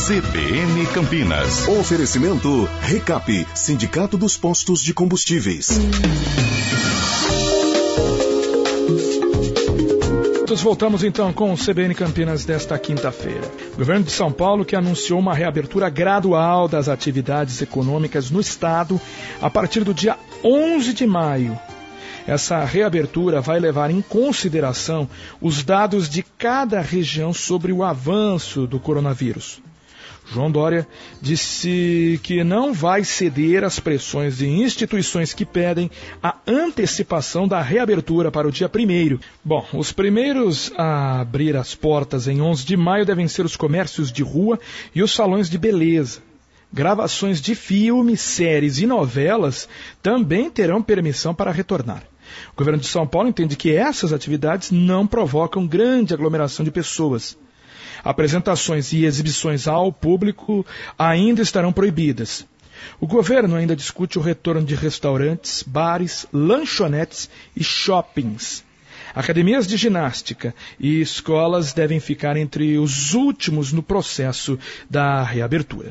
CBN Campinas. Oferecimento Recap, Sindicato dos Postos de Combustíveis. Voltamos então com o CBN Campinas desta quinta-feira. O governo de São Paulo que anunciou uma reabertura gradual das atividades econômicas no estado a partir do dia 11 de maio. Essa reabertura vai levar em consideração os dados de cada região sobre o avanço do coronavírus. João Dória disse que não vai ceder às pressões de instituições que pedem a antecipação da reabertura para o dia 1º. Bom, os primeiros a abrir as portas em 11 de maio devem ser os comércios de rua e os salões de beleza. Gravações de filmes, séries e novelas também terão permissão para retornar. O governo de São Paulo entende que essas atividades não provocam grande aglomeração de pessoas. Apresentações e exibições ao público ainda estarão proibidas. O governo ainda discute o retorno de restaurantes, bares, lanchonetes e shoppings. Academias de ginástica e escolas devem ficar entre os últimos no processo da reabertura.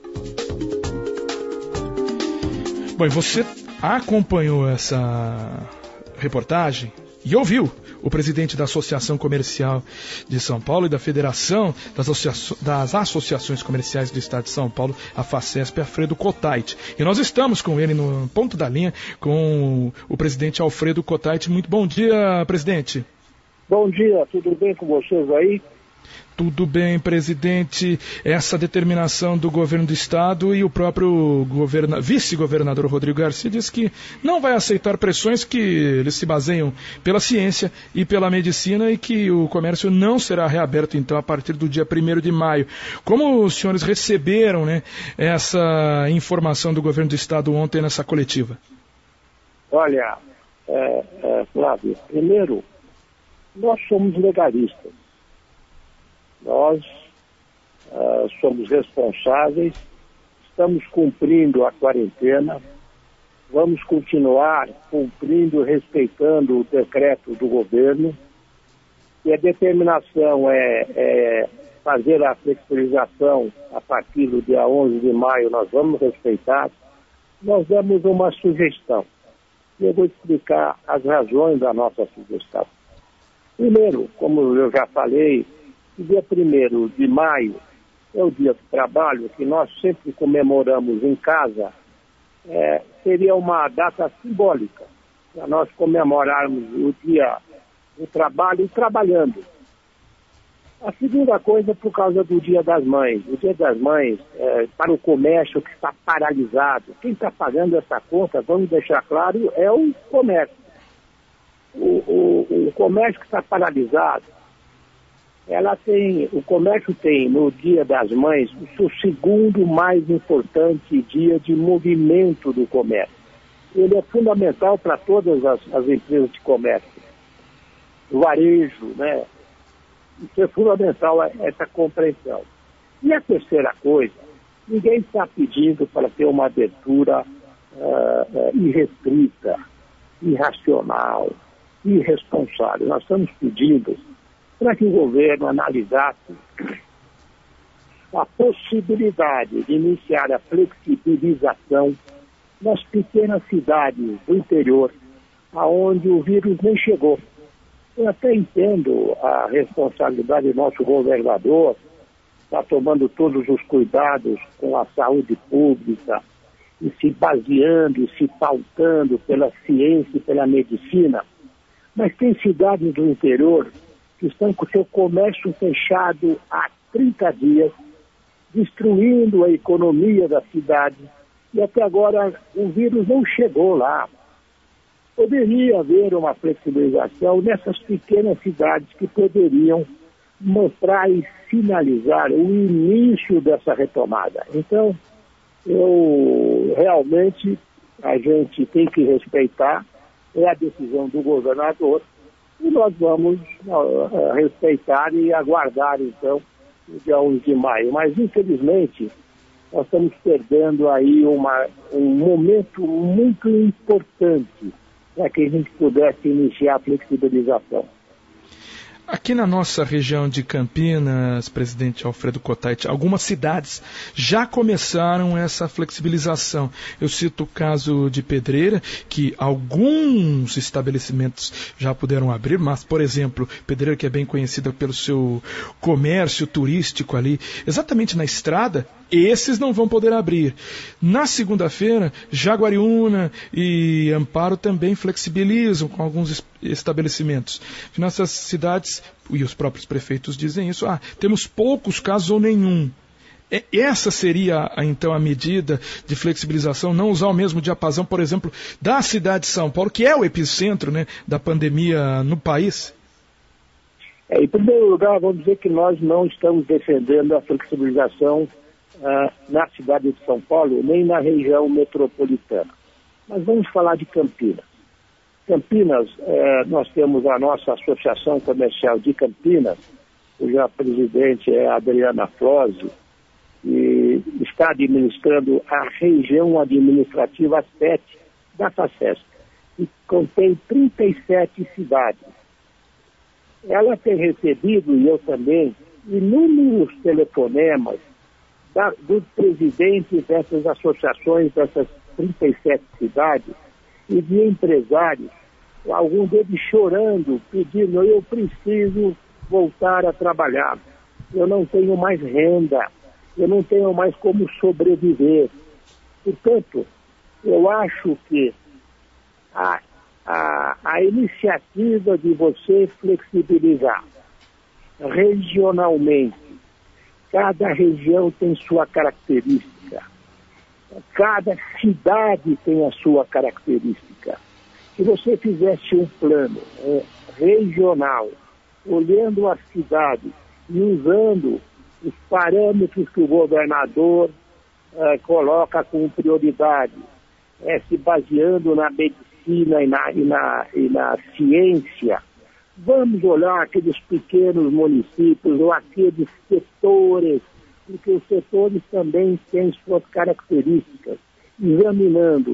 Bom, e você acompanhou essa reportagem e ouviu o presidente da Associação Comercial de São Paulo e da Federação das Associações Comerciais do Estado de São Paulo, a FACESP, Alfredo Kotait. E nós estamos com ele no ponto da linha, com o presidente Alfredo Kotait. Muito bom dia, presidente. Bom dia, tudo bem com vocês aí? Tudo bem, presidente. Essa determinação do governo do estado e o próprio vice-governador Rodrigo Garcia diz que não vai aceitar pressões que eles se baseiam pela ciência e pela medicina e que o comércio não será reaberto então a partir do dia 1º de maio. Como os senhores receberam, essa informação do governo do estado ontem nessa coletiva? Olha, Flávio, primeiro, nós somos legalistas. Nós somos responsáveis, estamos cumprindo a quarentena, vamos continuar cumprindo, respeitando o decreto do governo, e a determinação é fazer a flexibilização a partir do dia 11 de maio, nós vamos respeitar. Nós damos uma sugestão, e eu vou explicar as razões da nossa sugestão. Primeiro, como eu já falei, o dia 1º de maio é o dia do trabalho, que nós sempre comemoramos em casa, seria uma data simbólica, para nós comemorarmos o dia do trabalho trabalhando. A segunda coisa, por causa do Dia das Mães. O Dia das Mães, para o comércio que está paralisado, quem está pagando essa conta, vamos deixar claro, é o comércio. O comércio que está paralisado, o comércio tem, no Dia das Mães, o seu segundo mais importante dia de movimento do comércio. Ele é fundamental para todas as empresas de comércio. O varejo, Isso é fundamental, essa compreensão. E a terceira coisa, ninguém está pedindo para ter uma abertura irrestrita, irracional, irresponsável. Nós estamos pedindo para que o governo analisasse a possibilidade de iniciar a flexibilização nas pequenas cidades do interior, aonde o vírus nem chegou. Eu até entendo a responsabilidade do nosso governador, está tomando todos os cuidados com a saúde pública e se baseando e se pautando pela ciência e pela medicina, mas tem cidades do interior que estão com seu comércio fechado há 30 dias, destruindo a economia da cidade, e até agora o vírus não chegou lá. Poderia haver uma flexibilização nessas pequenas cidades que poderiam mostrar e sinalizar o início dessa retomada. Então, a gente tem que respeitar, é a decisão do governador, e nós vamos respeitar e aguardar, então, o dia 11 de maio. Mas, infelizmente, nós estamos perdendo aí um momento muito importante para que a gente pudesse iniciar a flexibilização. Aqui na nossa região de Campinas, presidente Alfredo Kotait, algumas cidades já começaram essa flexibilização. Eu cito o caso de Pedreira, que alguns estabelecimentos já puderam abrir, mas, por exemplo, Pedreira, que é bem conhecida pelo seu comércio turístico ali, exatamente na estrada, esses não vão poder abrir. Na segunda-feira, Jaguariúna e Amparo também flexibilizam com alguns estabelecimentos. Nessas cidades, e os próprios prefeitos dizem isso, temos poucos casos ou nenhum. Essa seria, então, a medida de flexibilização, não usar o mesmo diapasão, por exemplo, da cidade de São Paulo, que é o epicentro, né, da pandemia no país? Em primeiro lugar, vamos dizer que nós não estamos defendendo a flexibilização na cidade de São Paulo, nem na região metropolitana. Mas vamos falar de Campinas. Campinas, nós temos a nossa Associação Comercial de Campinas, cuja presidente é a Adriana Flose, e está administrando a região administrativa 7 da FACESP, que contém 37 cidades. Ela tem recebido, e eu também, inúmeros telefonemas dos presidentes dessas associações, dessas 37 cidades, e de empresários, alguns deles chorando, pedindo: eu preciso voltar a trabalhar, eu não tenho mais renda, eu não tenho mais como sobreviver. Portanto, eu acho que a iniciativa de você flexibilizar regionalmente, cada região tem sua característica, cada cidade tem a sua característica. Se você fizesse um plano regional, olhando as cidades e usando os parâmetros que o governador coloca como prioridade, se baseando na medicina e na ciência, vamos olhar aqueles pequenos municípios ou aqueles setores, porque os setores também têm suas características, examinando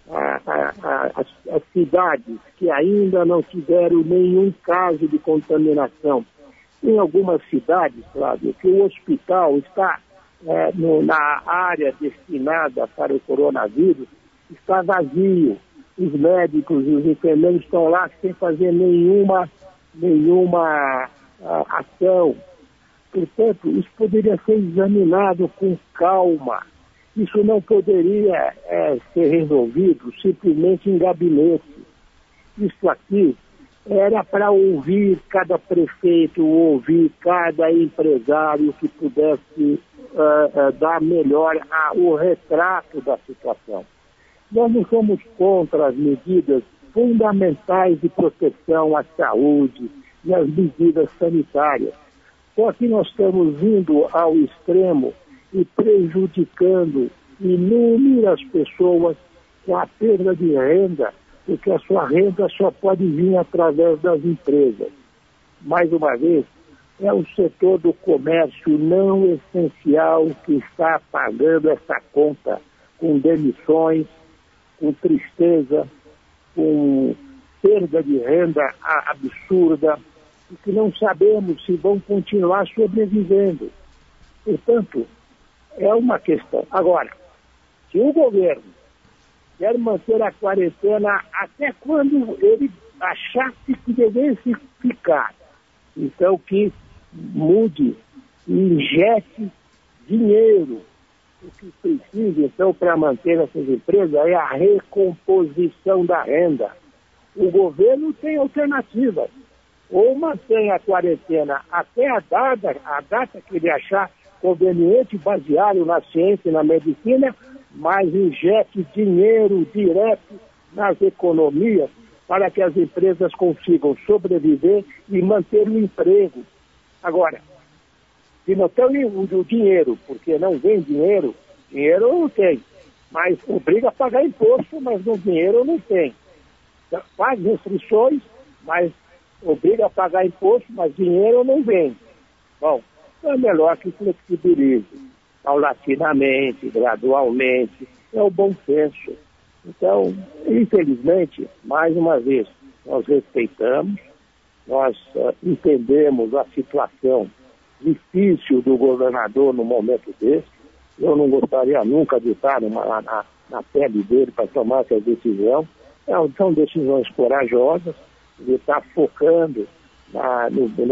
as cidades que ainda não tiveram nenhum caso de contaminação. Em algumas cidades, Flávio, que o hospital está na área destinada para o coronavírus, está vazio. Os médicos e os enfermeiros estão lá sem fazer nenhuma ação. Portanto, isso poderia ser examinado com calma. Isso não poderia ser resolvido simplesmente em gabinete. Isso aqui era para ouvir cada prefeito, ouvir cada empresário que pudesse dar melhor o retrato da situação. Nós não somos contra as medidas fundamentais de proteção à saúde e as medidas sanitárias. Só que nós estamos indo ao extremo e prejudicando inúmeras pessoas com a perda de renda, porque a sua renda só pode vir através das empresas. Mais uma vez, é o setor do comércio não essencial que está pagando essa conta, com demissões, com tristeza, com perda de renda absurda, e que não sabemos se vão continuar sobrevivendo. Portanto, é uma questão. Agora, se o governo quer manter a quarentena até quando ele achasse que devesse ficar, então que mude e injete dinheiro. O que precisa, então, para manter essas empresas é a recomposição da renda. O governo tem alternativas. Ou mantém a quarentena até a data que ele achar conveniente, baseado na ciência e na medicina, mas injete dinheiro direto nas economias para que as empresas consigam sobreviver e manter o emprego. Agora, se não tem o dinheiro, porque não vem dinheiro não tem, mas obriga a pagar imposto, mas no dinheiro não tem. Faz restrições, mas obriga a pagar imposto, mas dinheiro não vem. Bom, é melhor que flexibilize, paulatinamente, gradualmente, é o bom senso. Então, infelizmente, mais uma vez, nós respeitamos Nós entendemos a situação difícil do governador no momento desse. Eu não gostaria nunca de estar na pele dele para tomar essa decisão. São decisões corajosas, de estar focando na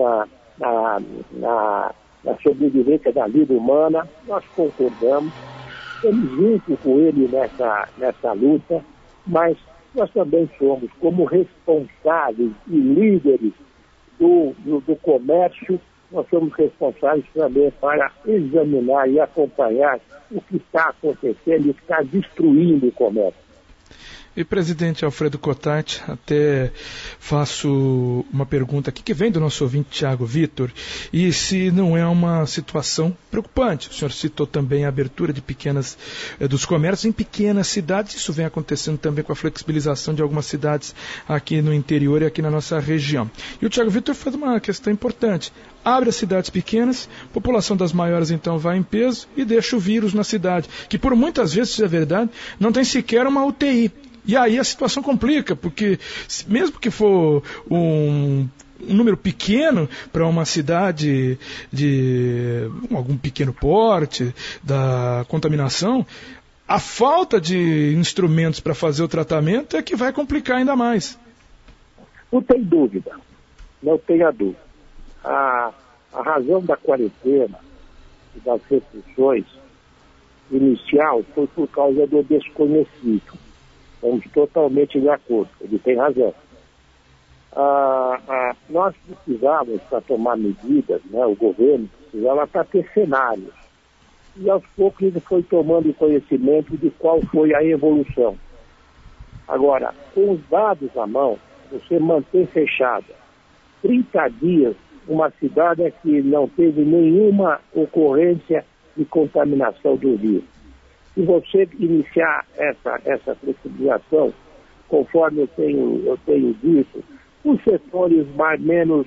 sobrevivência da vida humana. Nós concordamos, estamos junto com ele nessa luta, mas nós também somos, como responsáveis e líderes do comércio, nós somos responsáveis também para examinar e acompanhar o que está acontecendo e o que está destruindo o comércio. E, presidente Alfredo Cotatti, até faço uma pergunta aqui que vem do nosso ouvinte Tiago Vitor, e se não é uma situação preocupante. O senhor citou também a abertura de dos comércios em pequenas cidades. Isso vem acontecendo também com a flexibilização de algumas cidades aqui no interior e aqui na nossa região. E o Tiago Vitor faz uma questão importante. Abre as cidades pequenas, a população das maiores então vai em peso e deixa o vírus na cidade, que por muitas vezes, se é verdade, não tem sequer uma UTI. E aí a situação complica, porque mesmo que for um número pequeno para uma cidade de algum pequeno porte da contaminação, a falta de instrumentos para fazer o tratamento é que vai complicar ainda mais. Não tem dúvida, não tenha dúvida. A razão da quarentena e das restrições inicial foi por causa do desconhecido. Estamos totalmente de acordo, ele tem razão. Nós precisávamos, para tomar medidas, né, o governo precisava para ter cenários. E aos poucos ele foi tomando conhecimento de qual foi a evolução. Agora, com os dados à mão, você manter fechada 30 dias uma cidade que não teve nenhuma ocorrência de contaminação do vírus. Se você iniciar essa flexibilização, conforme eu tenho dito, os setores menos,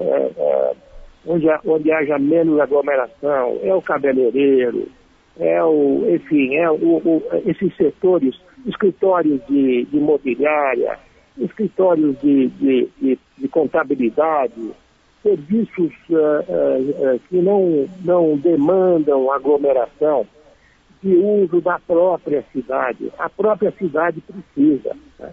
onde haja menos aglomeração, é o cabeleireiro, esses setores, escritórios de imobiliária, escritórios de contabilidade, serviços que não demandam aglomeração, de uso da própria cidade. A própria cidade precisa. Né?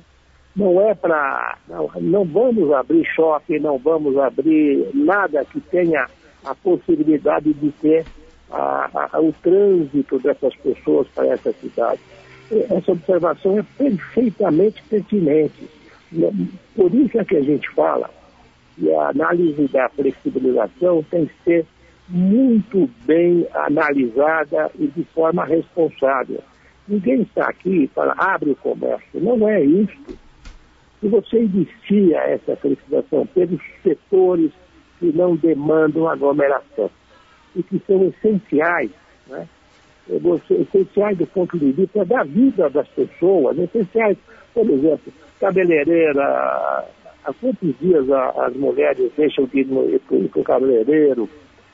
Não vamos abrir shopping, não vamos abrir nada que tenha a possibilidade de ter o trânsito dessas pessoas para essa cidade. Essa observação é perfeitamente pertinente. Por isso é que a gente fala que a análise da flexibilização tem que ser muito bem analisada e de forma responsável. Ninguém está aqui para abrir o comércio, não é isso. Se você inicia essa flexibilização pelos setores que não demandam aglomeração e que são essenciais, né? Essenciais do ponto de vista da vida das pessoas, essenciais, por exemplo, cabeleireira, há quantos dias as mulheres deixam de ir para o cabeleireiro,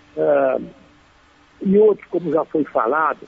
e outros, como já foi falado,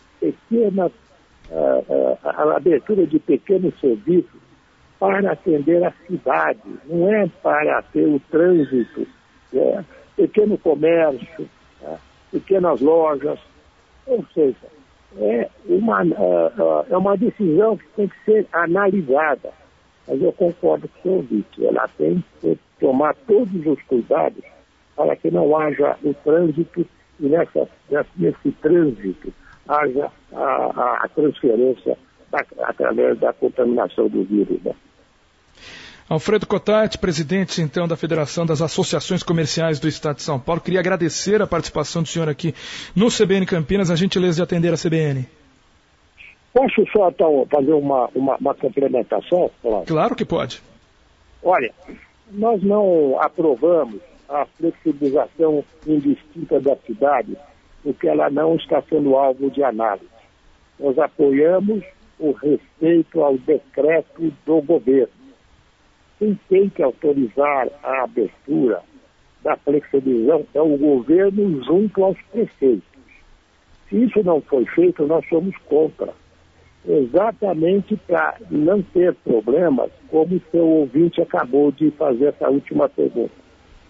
a abertura de pequenos serviços para atender a cidade, não é para ter o trânsito, pequeno comércio, pequenas lojas, ou seja, é uma decisão que tem que ser analisada. Mas eu concordo com o seu ouvinte, ela tem que tomar todos os cuidados para que não haja o trânsito e nesse trânsito haja a transferência através da contaminação do vírus. Né? Alfredo Cotatti, presidente então da Federação das Associações Comerciais do Estado de São Paulo, queria agradecer a participação do senhor aqui no CBN Campinas, a gentileza de atender a CBN. Posso só então, fazer uma complementação? Claro que pode. Olha, nós não aprovamos a flexibilização indistinta da cidade, porque ela não está sendo alvo de análise. Nós apoiamos o respeito ao decreto do governo. Quem tem que autorizar a abertura da flexibilização é o governo junto aos prefeitos. Se isso não foi feito, nós somos contra. Exatamente para não ter problemas, como o seu ouvinte acabou de fazer essa última pergunta.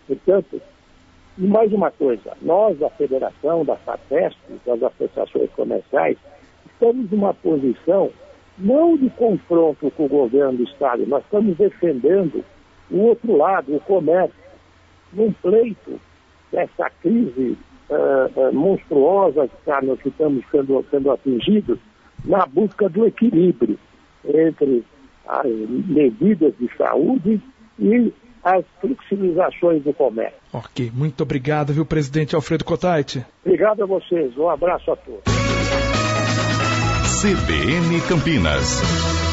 Portanto, e mais uma coisa, nós da Federação, da FAPESP, das associações comerciais, estamos numa posição não de confronto com o governo do Estado, nós estamos defendendo o outro lado, o comércio, num pleito dessa crise monstruosa que estamos sendo atingidos, na busca do equilíbrio entre as medidas de saúde e as flexibilizações do comércio. Ok, muito obrigado, viu, presidente Alfredo Cottait? Obrigado a vocês, um abraço a todos. CBN Campinas.